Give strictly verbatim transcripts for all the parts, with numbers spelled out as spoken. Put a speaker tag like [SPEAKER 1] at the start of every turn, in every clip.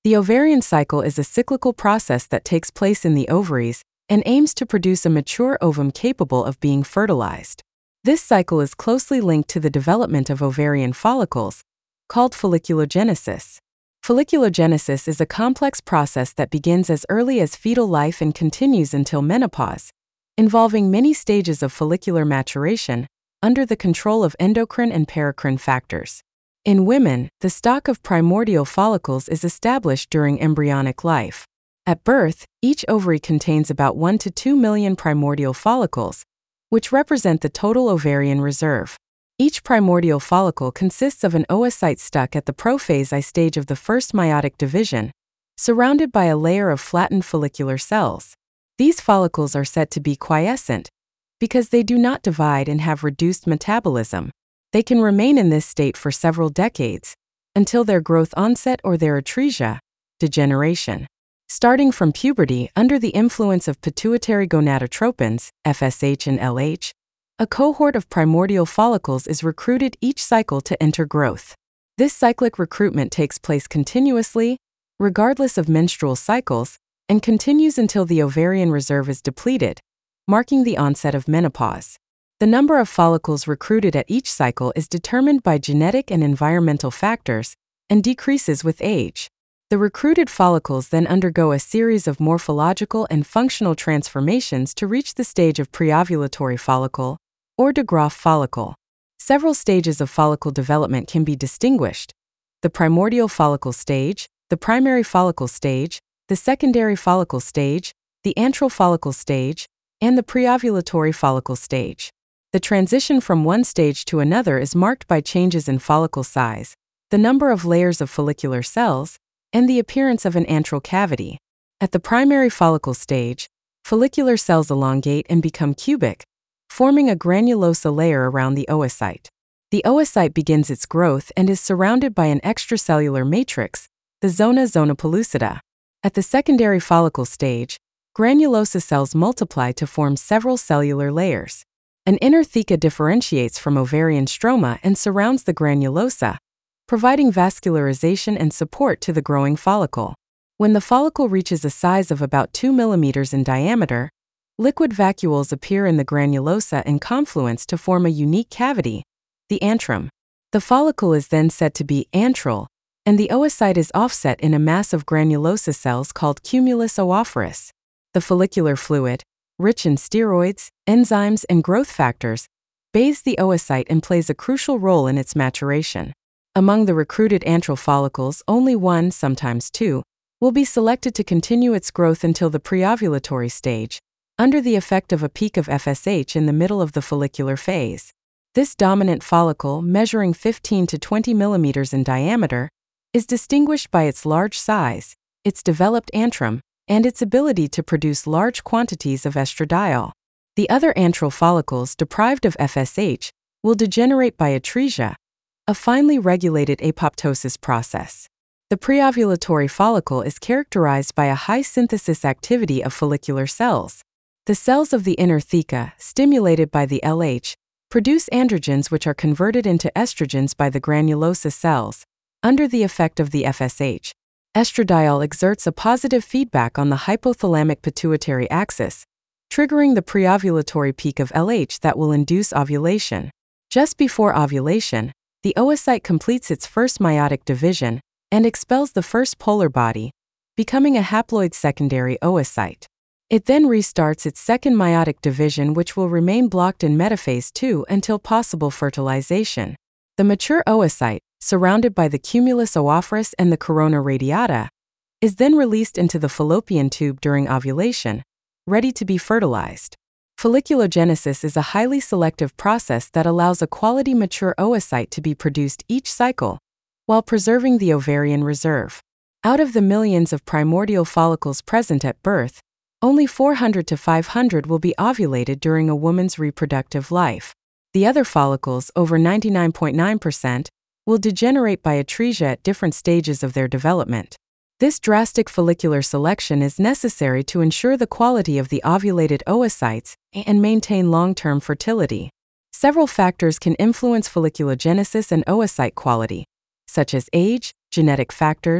[SPEAKER 1] The ovarian cycle is a cyclical process that takes place in the ovaries and aims to produce a mature ovum capable of being fertilized. This cycle is closely linked to the development of ovarian follicles, called folliculogenesis. Folliculogenesis is a complex process that begins as early as fetal life and continues until menopause, involving many stages of follicular maturation under the control of endocrine and paracrine factors. In women, the stock of primordial follicles is established during embryonic life. At birth, each ovary contains about one to two million primordial follicles, which represent the total ovarian reserve. Each primordial follicle consists of an oocyte stuck at the prophase I stage of the first meiotic division, surrounded by a layer of flattened follicular cells. These follicles are said to be quiescent because they do not divide and have reduced metabolism. They can remain in this state for several decades, until their growth onset or their atresia, degeneration. Starting from puberty under the influence of pituitary gonadotropins, F S H and L H, a cohort of primordial follicles is recruited each cycle to enter growth. This cyclic recruitment takes place continuously, regardless of menstrual cycles, and continues until the ovarian reserve is depleted, marking the onset of menopause. The number of follicles recruited at each cycle is determined by genetic and environmental factors and decreases with age. The recruited follicles then undergo a series of morphological and functional transformations to reach the stage of preovulatory follicle, or de Graaf follicle. Several stages of follicle development can be distinguished: the primordial follicle stage, the primary follicle stage, the secondary follicle stage, the antral follicle stage, and the preovulatory follicle stage. The transition from one stage to another is marked by changes in follicle size, the number of layers of follicular cells, and the appearance of an antral cavity. At the primary follicle stage, follicular cells elongate and become cubic, forming a granulosa layer around the oocyte. The oocyte begins its growth and is surrounded by an extracellular matrix, the zona zona pellucida. At the secondary follicle stage, granulosa cells multiply to form several cellular layers. An inner theca differentiates from ovarian stroma and surrounds the granulosa, providing vascularization and support to the growing follicle. When the follicle reaches a size of about two millimeters in diameter, liquid vacuoles appear in the granulosa and confluence to form a unique cavity, the antrum. The follicle is then said to be antral, and the oocyte is offset in a mass of granulosa cells called cumulus oophorus. The follicular fluid, rich in steroids, enzymes, and growth factors, bathes the oocyte and plays a crucial role in its maturation. Among the recruited antral follicles, only one, sometimes two, will be selected to continue its growth until the preovulatory stage, under the effect of a peak of F S H in the middle of the follicular phase. This dominant follicle, measuring fifteen to twenty millimeters in diameter, is distinguished by its large size, its developed antrum, and its ability to produce large quantities of estradiol. The other antral follicles deprived of F S H will degenerate by atresia, a finely regulated apoptosis process. The preovulatory follicle is characterized by a high synthesis activity of follicular cells. The cells of the inner theca, stimulated by the L H, produce androgens which are converted into estrogens by the granulosa cells, under the effect of the F S H. Estradiol exerts a positive feedback on the hypothalamic pituitary axis, triggering the preovulatory peak of L H that will induce ovulation. Just before ovulation, the oocyte completes its first meiotic division and expels the first polar body, becoming a haploid secondary oocyte. It then restarts its second meiotic division, which will remain blocked in metaphase two until possible fertilization. The mature oocyte, surrounded by the cumulus oophorus and the corona radiata, is then released into the fallopian tube during ovulation, ready to be fertilized. Folliculogenesis is a highly selective process that allows a quality mature oocyte to be produced each cycle, while preserving the ovarian reserve. Out of the millions of primordial follicles present at birth, only four hundred to five hundred will be ovulated during a woman's reproductive life. The other follicles, over ninety-nine point nine percent, will degenerate by atresia at different stages of their development. This drastic follicular selection is necessary to ensure the quality of the ovulated oocytes and maintain long-term fertility. Several factors can influence folliculogenesis and oocyte quality, such as age, genetic factors,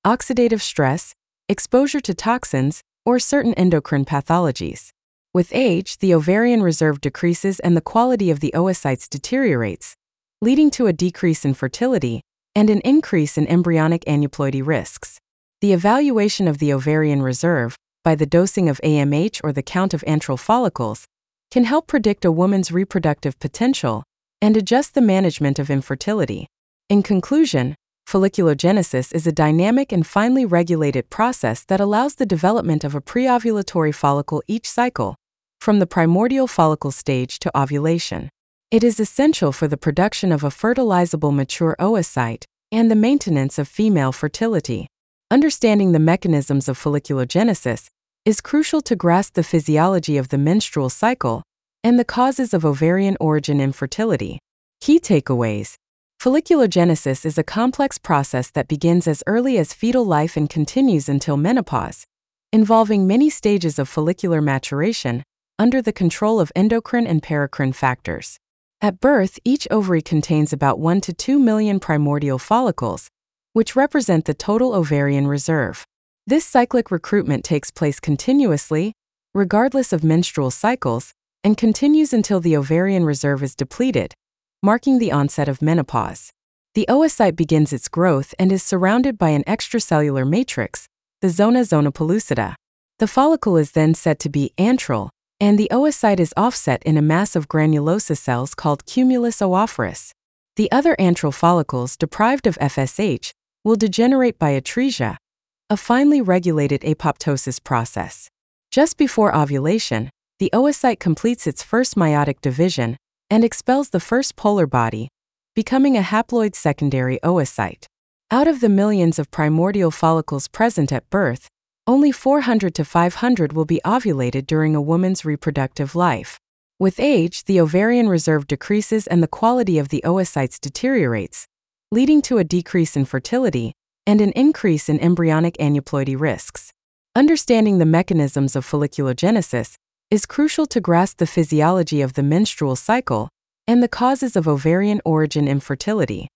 [SPEAKER 1] oxidative stress, exposure to toxins, or certain endocrine pathologies. With age, the ovarian reserve decreases and the quality of the oocytes deteriorates, leading to a decrease in fertility and an increase in embryonic aneuploidy risks. The evaluation of the ovarian reserve, by the dosing of A M H or the count of antral follicles, can help predict a woman's reproductive potential and adjust the management of infertility. In conclusion, folliculogenesis is a dynamic and finely regulated process that allows the development of a preovulatory follicle each cycle, from the primordial follicle stage to ovulation. It is essential for the production of a fertilizable mature oocyte and the maintenance of female fertility. Understanding the mechanisms of folliculogenesis is crucial to grasp the physiology of the menstrual cycle and the causes of ovarian origin infertility. Key takeaways: folliculogenesis is a complex process that begins as early as fetal life and continues until menopause, involving many stages of follicular maturation under the control of endocrine and paracrine factors. At birth, each ovary contains about one to two million primordial follicles, which represent the total ovarian reserve. This cyclic recruitment takes place continuously, regardless of menstrual cycles, and continues until the ovarian reserve is depleted, marking the onset of menopause. The oocyte begins its growth and is surrounded by an extracellular matrix, the zona zona pellucida. The follicle is then said to be antral, and the oocyte is offset in a mass of granulosa cells called cumulus oophorus. The other antral follicles, deprived of F S H, will degenerate by atresia, a finely regulated apoptosis process. Just before ovulation, the oocyte completes its first meiotic division and expels the first polar body, becoming a haploid secondary oocyte. Out of the millions of primordial follicles present at birth, only four hundred to five hundred will be ovulated during a woman's reproductive life. With age, the ovarian reserve decreases and the quality of the oocytes deteriorates, leading to a decrease in fertility and an increase in embryonic aneuploidy risks. Understanding the mechanisms of folliculogenesis is crucial to grasp the physiology of the menstrual cycle and the causes of ovarian origin infertility.